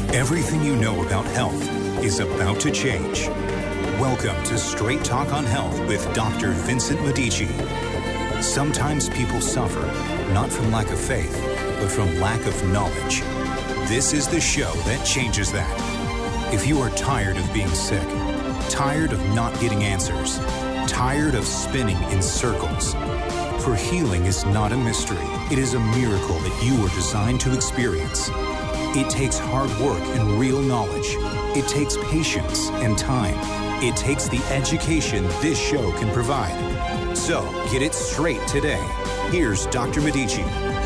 Everything you know about health is about to change. Welcome to Straight Talk on Health with Dr. Vincent Medici. Sometimes people suffer, not from lack of faith, but from lack of knowledge. This is the show that changes that. If you are tired of being sick, tired of not getting answers, tired of spinning in circles, for healing is not a mystery. It is a miracle that you were designed to experience. It takes hard work and real knowledge. It takes patience and time. It takes the education this show can provide. So, get it straight today. Here's Dr. Medici.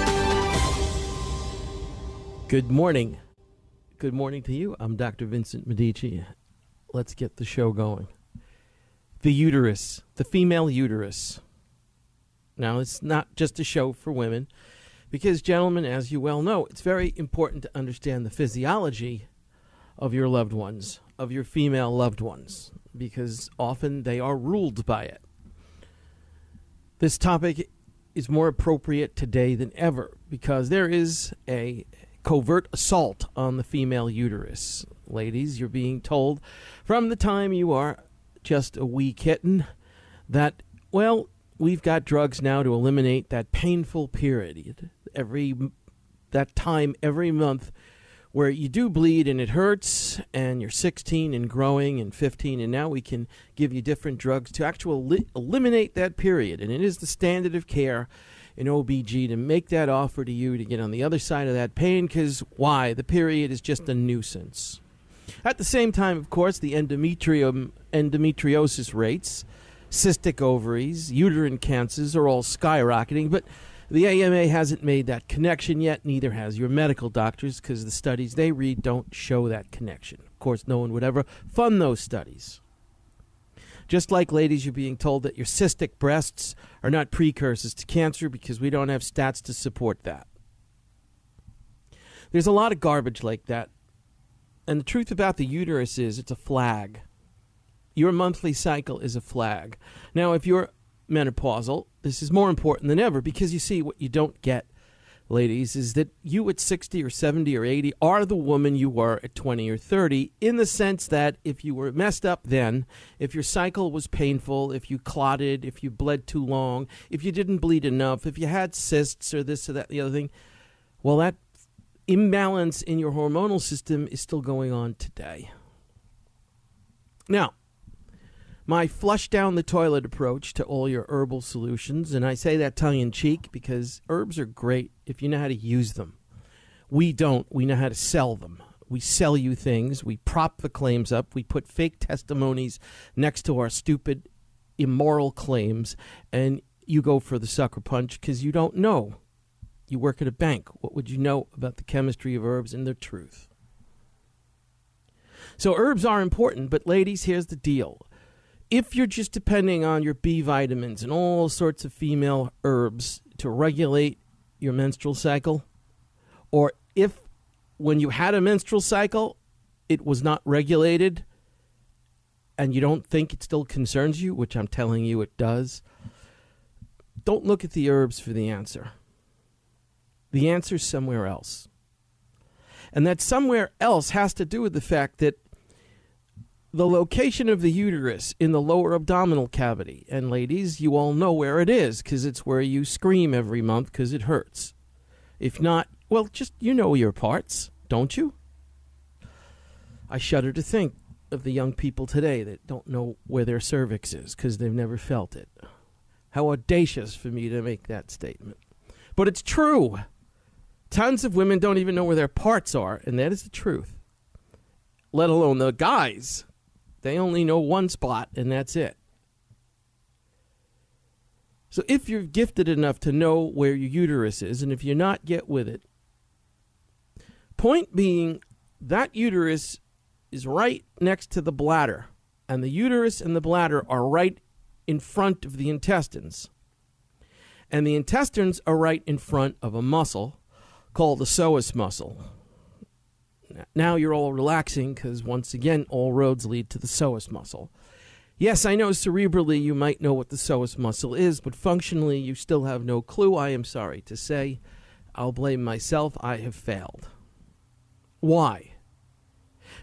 Good morning. Good morning to you. I'm Dr. Vincent Medici. Let's get the show going. The uterus, the female uterus. Now, it's not just a show for women, because, gentlemen, as you well know, it's very important to understand the physiology of your loved ones, of your female loved ones, because often they are ruled by it. This topic is more appropriate today than ever because there is a covert assault on the female uterus. Ladies, you're being told from the time you are just a wee kitten that, well, we've got drugs now to eliminate that painful period, that time every month where you do bleed and it hurts, and you're 16 and growing and 15, and now we can give you different drugs to actually eliminate that period. And it is the standard of care in OBG to make that offer to you to get on the other side of that pain, because why? The period is just a nuisance. At the same time, of course, the endometriosis rates, cystic ovaries, uterine cancers are all skyrocketing, but the AMA hasn't made that connection yet, neither has your medical doctors, because the studies they read don't show that connection. Of course, no one would ever fund those studies. Just like, ladies, you're being told that your cystic breasts are not precursors to cancer because we don't have stats to support that. There's a lot of garbage like that. And the truth about the uterus is it's a flag. Your monthly cycle is a flag. Now, if you're menopausal, this is more important than ever, because you see, what you don't get, ladies, is that you at 60 or 70 or 80 are the woman you were at 20 or 30, in the sense that if you were messed up then, if your cycle was painful, if you clotted, if you bled too long, if you didn't bleed enough, if you had cysts or this or that, the other thing, well, that imbalance in your hormonal system is still going on today. Now, my flush down the toilet approach to all your herbal solutions, and I say that tongue-in-cheek because herbs are great if you know how to use them. We don't. We know how to sell them. We sell you things. We prop the claims up. We put fake testimonies next to our stupid, immoral claims, and you go for the sucker punch because you don't know. You work at a bank. What would you know about the chemistry of herbs and their truth? So herbs are important, but ladies, here's the deal. If you're just depending on your B vitamins and all sorts of female herbs to regulate your menstrual cycle, or if when you had a menstrual cycle it was not regulated and you don't think it still concerns you, which I'm telling you it does, don't look at the herbs for the answer. The answer's somewhere else. And that somewhere else has to do with the fact that the location of the uterus in the lower abdominal cavity, and ladies, you all know where it is because it's where you scream every month because it hurts. If not, well, just you know your parts, don't you? I shudder to think of the young people today that don't know where their cervix is because they've never felt it. How audacious for me to make that statement. But it's true. Tons of women don't even know where their parts are, and that is the truth. Let alone the guys. They only know one spot, and that's it. So if you're gifted enough to know where your uterus is, and if you're not, get with it. Point being, that uterus is right next to the bladder, and the uterus and the bladder are right in front of the intestines. And the intestines are right in front of a muscle called the psoas muscle. Now you're all relaxing because, once again, all roads lead to the psoas muscle. Yes, I know cerebrally you might know what the psoas muscle is, but functionally you still have no clue. I am sorry to say. I'll blame myself. I have failed. Why?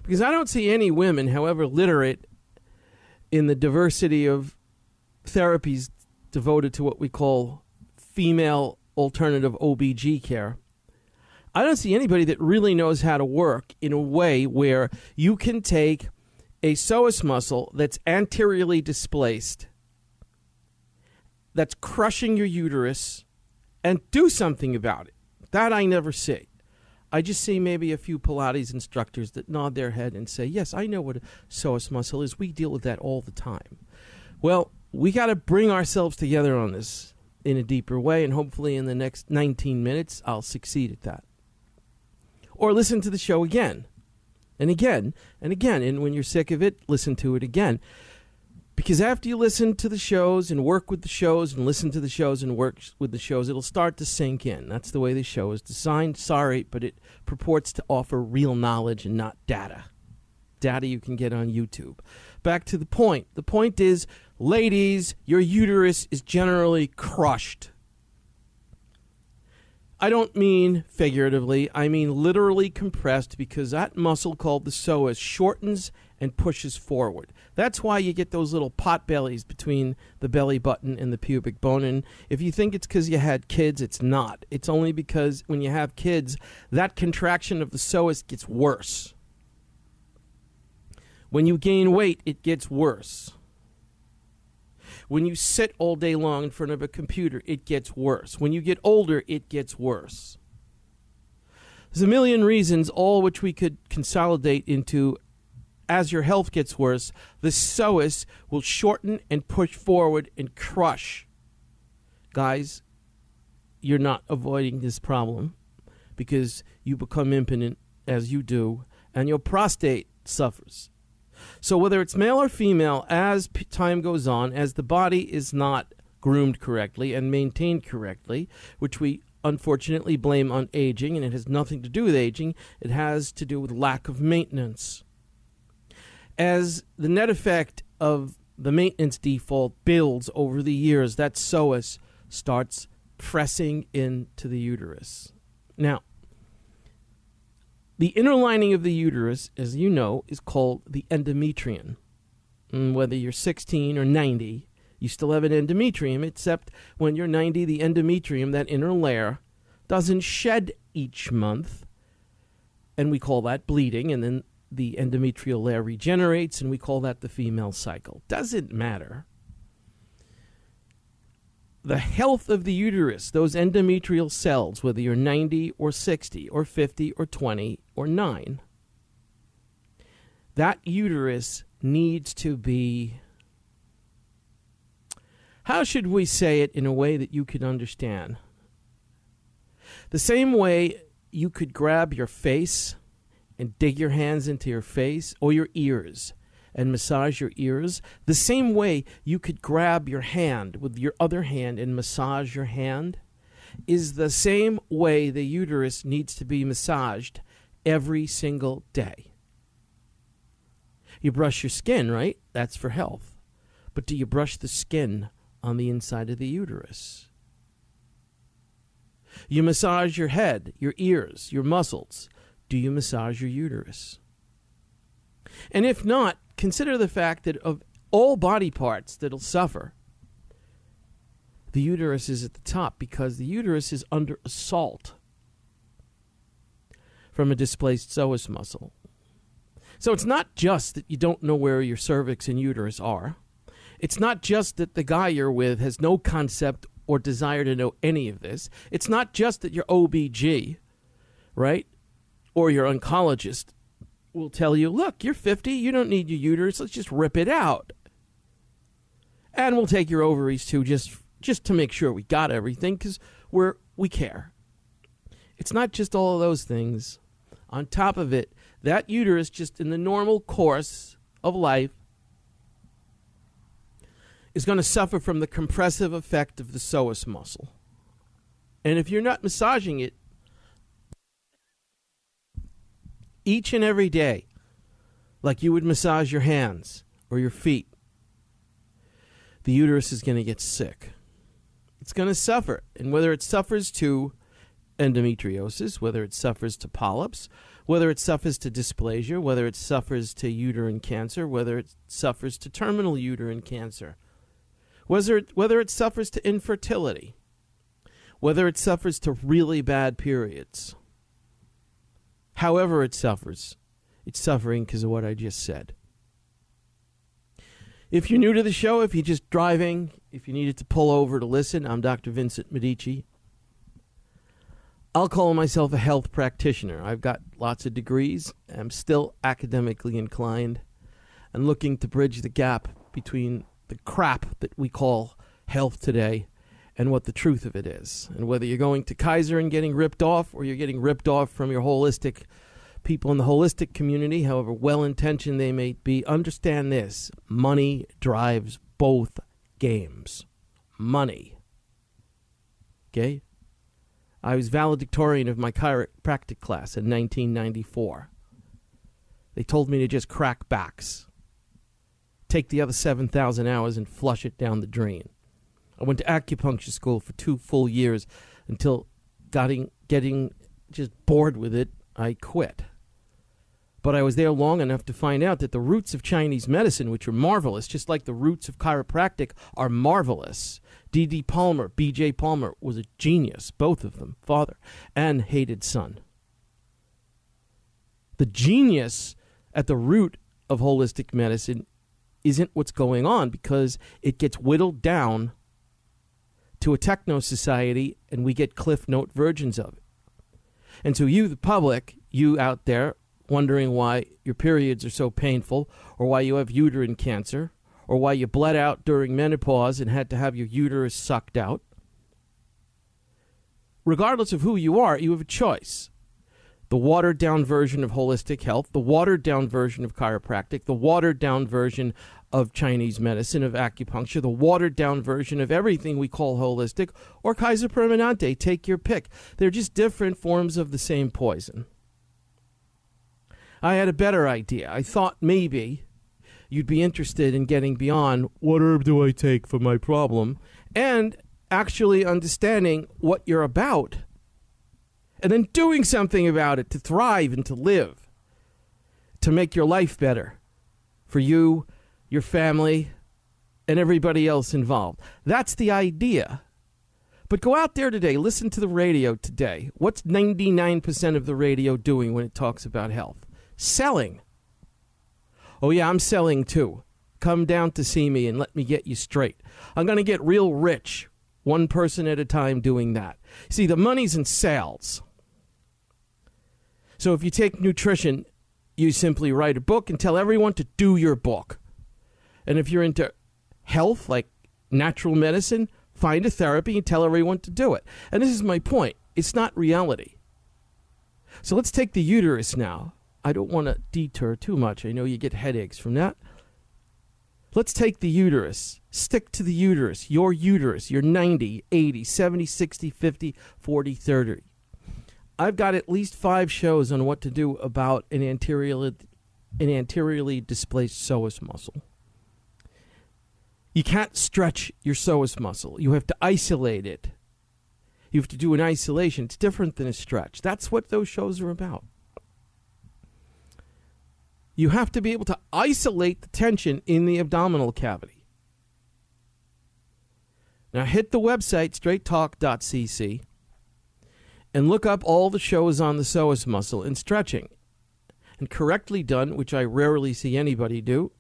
Because I don't see any women, however literate, in the diversity of therapies devoted to what we call female alternative OBG care. I don't see anybody that really knows how to work in a way where you can take a psoas muscle that's anteriorly displaced, that's crushing your uterus, and do something about it. That I never see. I just see maybe a few Pilates instructors that nod their head and say, yes, I know what a psoas muscle is. We deal with that all the time. Well, we got to bring ourselves together on this in a deeper way, and hopefully in the next 19 minutes, I'll succeed at that. Or listen to the show again, and again, and again. And when you're sick of it, listen to it again. Because after you listen to the shows and work with the shows and listen to the shows and work with the shows, it'll start to sink in. That's the way the show is designed. Sorry, but it purports to offer real knowledge and not data. Data you can get on YouTube. Back to the point. The point is, ladies, your uterus is generally crushed. I don't mean figuratively. I mean literally compressed, because that muscle called the psoas shortens and pushes forward. That's why you get those little pot bellies between the belly button and the pubic bone. And if you think it's because you had kids, it's not. It's only because when you have kids, that contraction of the psoas gets worse. When you gain weight, it gets worse. When you sit all day long in front of a computer, it gets worse. When you get older, it gets worse. There's a million reasons, all which we could consolidate into, as your health gets worse, the psoas will shorten and push forward and crush. Guys, you're not avoiding this problem because you become impotent as you do, and your prostate suffers. So whether it's male or female, as time goes on, as the body is not groomed correctly and maintained correctly, which we unfortunately blame on aging, and it has nothing to do with aging, it has to do with lack of maintenance. As the net effect of the maintenance default builds over the years, that psoas starts pressing into the uterus. Now, the inner lining of the uterus, as you know, is called the endometrium. And whether you're 16 or 90, you still have an endometrium, except when you're 90, the endometrium, that inner layer, doesn't shed each month, and we call that bleeding, and then the endometrial layer regenerates, and we call that the female cycle. Doesn't matter. The health of the uterus, those endometrial cells, whether you're 90 or 60 or 50 or 20 or 9, that uterus needs to be, how should we say it in a way that you could understand? The same way you could grab your face and dig your hands into your face or your ears and massage your ears, the same way you could grab your hand with your other hand and massage your hand, is the same way the uterus needs to be massaged every single day. You brush your skin, right? That's for health. But do you brush the skin on the inside of the uterus? You massage your head, your ears, your muscles. Do you massage your uterus? And if not, consider the fact that of all body parts that'll suffer, the uterus is at the top, because the uterus is under assault from a displaced psoas muscle. So it's not just that you don't know where your cervix and uterus are. It's not just that the guy you're with has no concept or desire to know any of this. It's not just that your OBG, right, or your oncologist will tell you, look, you're 50, you don't need your uterus, let's just rip it out. And we'll take your ovaries too, just to make sure we got everything, because we care. It's not just all of those things. On top of it, that uterus, just in the normal course of life, is going to suffer from the compressive effect of the psoas muscle. And if you're not massaging it each and every day, like you would massage your hands or your feet, the uterus is going to get sick. It's going to suffer. And whether it suffers to endometriosis, whether it suffers to polyps, whether it suffers to dysplasia, whether it suffers to uterine cancer, whether it suffers to terminal uterine cancer, whether it suffers to infertility, whether it suffers to really bad periods. However it suffers, it's suffering because of what I just said. If you're new to the show, if you're just driving, if you needed to pull over to listen, I'm Dr. Vincent Medici. I'll call myself a health practitioner. I've got lots of degrees. I'm still academically inclined and looking to bridge the gap between the crap that we call health today and what the truth of it is. And whether you're going to Kaiser and getting ripped off, or you're getting ripped off from your holistic people in the holistic community, however well-intentioned they may be, understand this: money drives both games. Money. Okay? I was valedictorian of my chiropractic class in 1994. They told me to just crack backs. Take the other 7,000 hours and flush it down the drain. I went to acupuncture school for 2 full years until getting just bored with it, I quit. But I was there long enough to find out that the roots of Chinese medicine, which are marvelous, just like the roots of chiropractic are marvelous. D.D. Palmer, B.J. Palmer was a genius, both of them, father and hated son. The genius at the root of holistic medicine isn't what's going on, because it gets whittled down to a techno society and we get Cliff Note versions of it. And so you, the public, you out there, wondering why your periods are so painful, or why you have uterine cancer, or why you bled out during menopause and had to have your uterus sucked out. Regardless of who you are, you have a choice. The watered-down version of holistic health, the watered-down version of chiropractic, the watered-down version of Chinese medicine, of acupuncture, the watered-down version of everything we call holistic, or Kaiser Permanente, take your pick. They're just different forms of the same poison. I had a better idea. I thought maybe you'd be interested in getting beyond what herb do I take for my problem and actually understanding what you're about and then doing something about it to thrive and to live, to make your life better for you, your family, and everybody else involved. That's the idea. But go out there today, listen to the radio today. What's 99% of the radio doing when it talks about health? Selling. Oh yeah, I'm selling too. Come down to see me and let me get you straight. I'm going to get real rich, one person at a time doing that. See, the money's in sales. So if you take nutrition, you simply write a book and tell everyone to do your book. And if you're into health, like natural medicine, find a therapy and tell everyone to do it. And this is my point. It's not reality. So let's take the uterus now. I don't want to deter too much. I know you get headaches from that. Let's take the uterus. Stick to the uterus. Your uterus. Your 90, 80, 70, 60, 50, 40, 30. I've got at least 5 shows on what to do about an anteriorly displaced psoas muscle. You can't stretch your psoas muscle. You have to isolate it. You have to do an isolation. It's different than a stretch. That's what those shows are about. You have to be able to isolate the tension in the abdominal cavity. Now hit the website, straighttalk.cc, and look up all the shows on the psoas muscle and stretching. And correctly done, which I rarely see anybody do.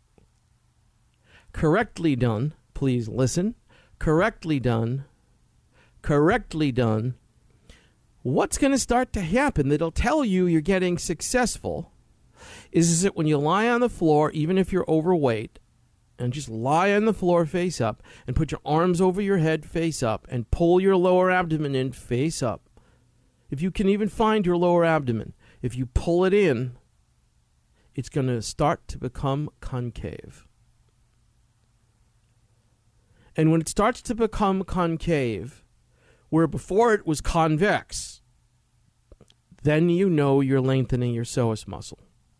Correctly done, please listen. Correctly done. What's going to start to happen that'll tell you you're getting successful is that when you lie on the floor, even if you're overweight, and just lie on the floor face up and put your arms over your head face up and pull your lower abdomen in face up. If you can even find your lower abdomen, if you pull it in, it's going to start to become concave. And when it starts to become concave, where before it was convex, then you know you're lengthening your psoas muscle.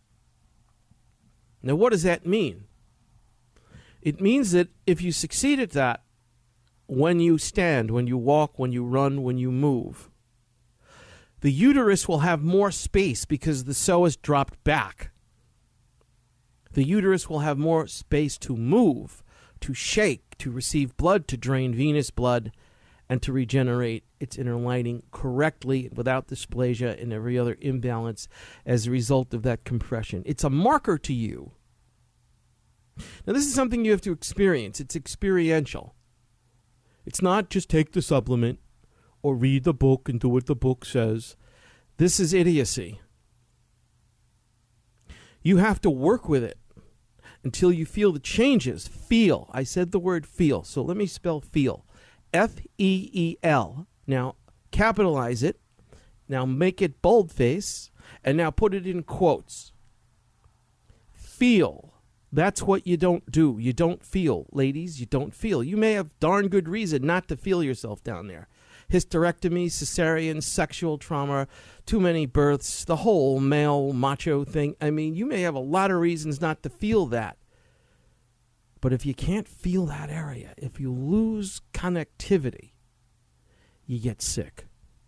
Now, what does that mean? It means that if you succeed at that, when you stand, when you walk, when you run, when you move, the uterus will have more space because the psoas dropped back. The uterus will have more space to move, to shake, to receive blood, to drain venous blood, and to regenerate its inner lining correctly without dysplasia and every other imbalance as a result of that compression. It's a marker to you. Now, this is something you have to experience. It's experiential. It's not just take the supplement or read the book and do what the book says. This is idiocy. You have to work with it until you feel the changes. Feel. I said the word feel, so let me spell feel. F-E-E-L. Now, capitalize it. Now, make it boldface. And now put it in quotes. Feel. That's what you don't do. You don't feel. Ladies, you don't feel. You may have darn good reason not to feel yourself down there. Hysterectomy, cesarean, sexual trauma, too many births, the whole male macho thing. I mean, you may have a lot of reasons not to feel that. But if you can't feel that area, if you lose connectivity, you get sick.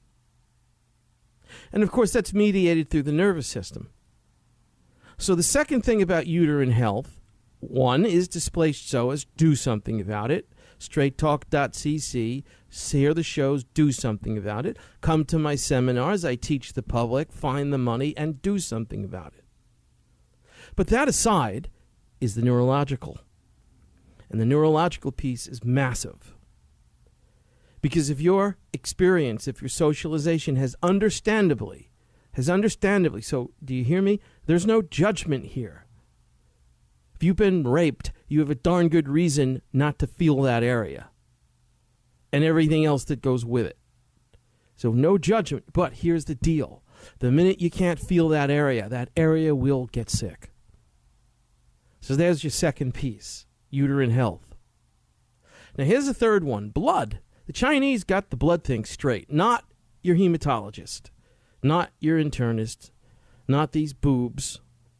And of course, that's mediated through the nervous system. So the second thing about uterine health, one is displaced psoas, do something about it. straighttalk.cc, share the shows, do something about it. Come to my seminars, I teach the public, find the money, and do something about it. But that aside is the neurological. And the neurological piece is massive. Because if your experience, if your socialization has understandably, so do you hear me? There's no judgment here. If you've been raped, you have a darn good reason not to feel that area and everything else that goes with it. So no judgment, but here's the deal. The minute you can't feel that area will get sick. So there's your second piece, uterine health. Now here's the third one, blood. The Chinese got the blood thing straight, not your hematologist. Not your internist, not these boobs.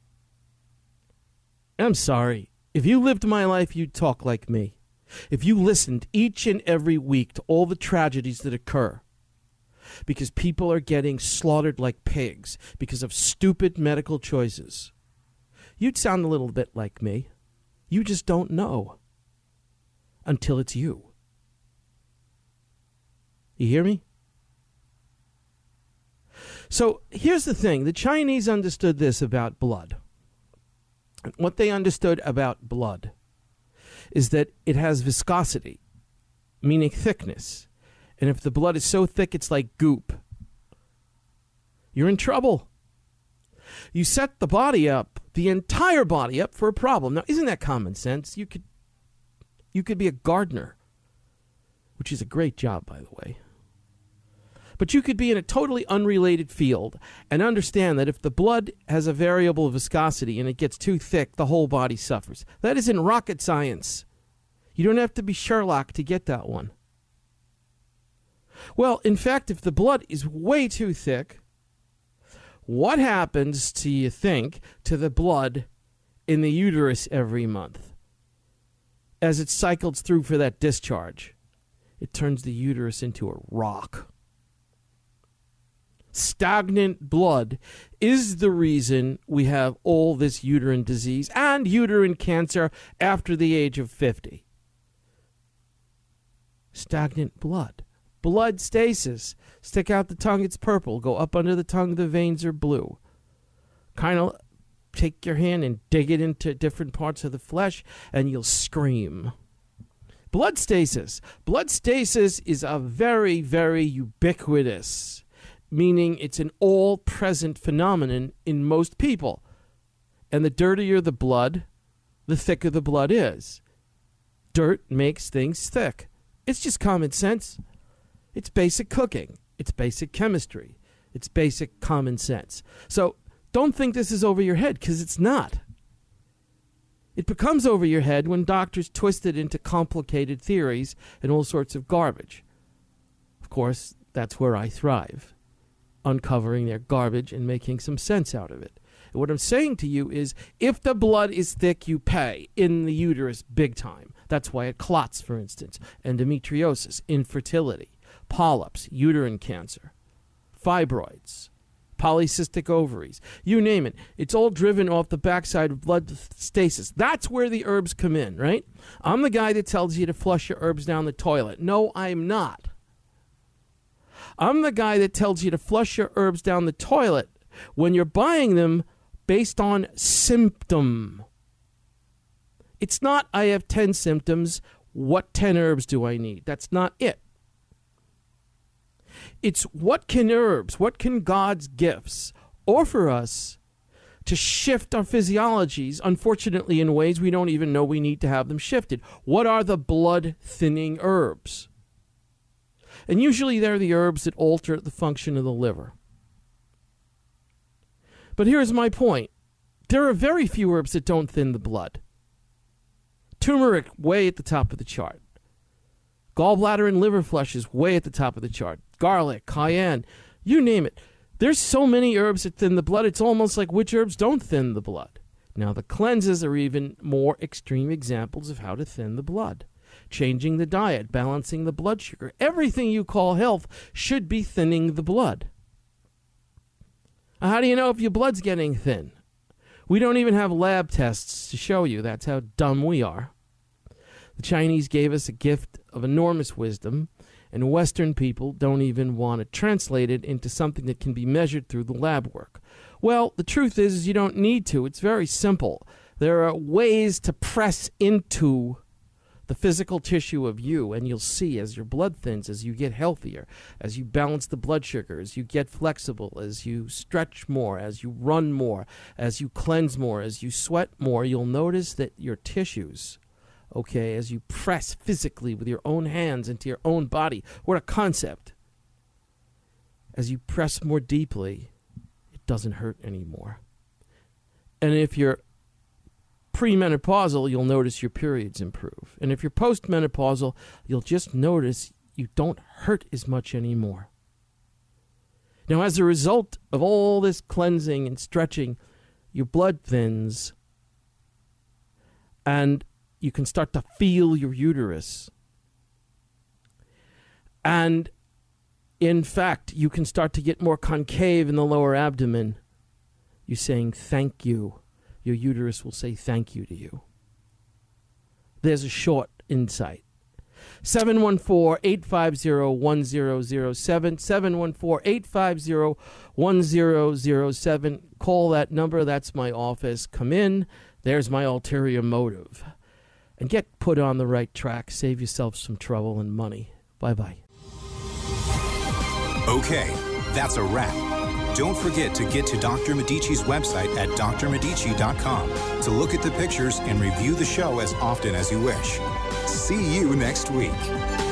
I'm sorry. If you lived my life, you'd talk like me. If you listened each and every week to all the tragedies that occur, because people are getting slaughtered like pigs because of stupid medical choices, you'd sound a little bit like me. You just don't know until it's you. You hear me? So here's the thing. The Chinese understood this about blood. What they understood about blood is that it has viscosity, meaning thickness. And if the blood is so thick it's like goop, you're in trouble. You set the body up, the entire body up for a problem. Now, isn't that common sense? You could be a gardener, which is a great job, by the way. But you could be in a totally unrelated field and understand that if the blood has a variable viscosity and it gets too thick, the whole body suffers. That isn't rocket science. You don't have to be Sherlock to get that one. Well, in fact, if the blood is way too thick, what happens, do you think, to the blood in the uterus every month as it cycles through for that discharge? It turns the uterus into a rock. Stagnant blood is the reason we have all this uterine disease and uterine cancer after the age of 50. Stagnant blood. Blood stasis. Stick out the tongue, it's purple. Go up under the tongue, the veins are blue. Kind of take your hand and dig it into different parts of the flesh and you'll scream. Blood stasis. Blood stasis is a very, very ubiquitous, meaning it's an all-present phenomenon in most people. And the dirtier the blood, the thicker the blood is. Dirt makes things thick. It's just common sense. It's basic cooking. It's basic chemistry. It's basic common sense. So don't think this is over your head, because it's not. It becomes over your head when doctors twist it into complicated theories and all sorts of garbage. Of course, that's where I thrive. Uncovering their garbage and making some sense out of it. And what I'm saying to you is, if the blood is thick, you pay in the uterus big time. That's why it clots, for instance. Endometriosis, infertility, polyps, uterine cancer, fibroids, polycystic ovaries, you name it. It's all driven off the backside of blood stasis. That's where the herbs come in, right? I'm the guy that tells you to flush your herbs down the toilet. No, I'm not. I'm the guy that tells you to flush your herbs down the toilet when you're buying them based on symptom. It's not, I have 10 symptoms, what 10 herbs do I need? That's not it. It's what can herbs, what can God's gifts offer us to shift our physiologies, unfortunately in ways we don't even know we need to have them shifted. What are the blood-thinning herbs? And usually they're the herbs that alter the function of the liver. But here's my point. There are very few herbs that don't thin the blood. Turmeric, way at the top of the chart. Gallbladder and liver flush is way at the top of the chart. Garlic, cayenne, you name it. There's so many herbs that thin the blood, it's almost like which herbs don't thin the blood. Now, the cleanses are even more extreme examples of how to thin the blood. Changing the diet, balancing the blood sugar. Everything you call health should be thinning the blood. How do you know if your blood's getting thin? We don't even have lab tests to show you. That's how dumb we are. The Chinese gave us a gift of enormous wisdom, and Western people don't even want to translate it into something that can be measured through the lab work. Well, the truth is you don't need to. It's very simple. There are ways to press into the physical tissue of you, and you'll see as your blood thins, as you get healthier, as you balance the blood sugar, as you get flexible, as you stretch more, as you run more, as you cleanse more, as you sweat more, you'll notice that your tissues, okay, as you press physically with your own hands into your own body, what a concept. As you press more deeply, it doesn't hurt anymore. And if you're premenopausal, you'll notice your periods improve. And if you're postmenopausal, you'll just notice you don't hurt as much anymore. Now, as a result of all this cleansing and stretching, your blood thins, and you can start to feel your uterus. And in fact, you can start to get more concave in the lower abdomen. You're saying thank you. Your uterus will say thank you to you. There's a short insight. 714-850-1007, 714-850-1007. Call that number. That's my office. Come in. There's my ulterior motive. And get put on the right track. Save yourself some trouble and money. Bye-bye. Okay, that's a wrap. Don't forget to get to Dr. Medici's website at drmedici.com to look at the pictures and review the show as often as you wish. See you next week.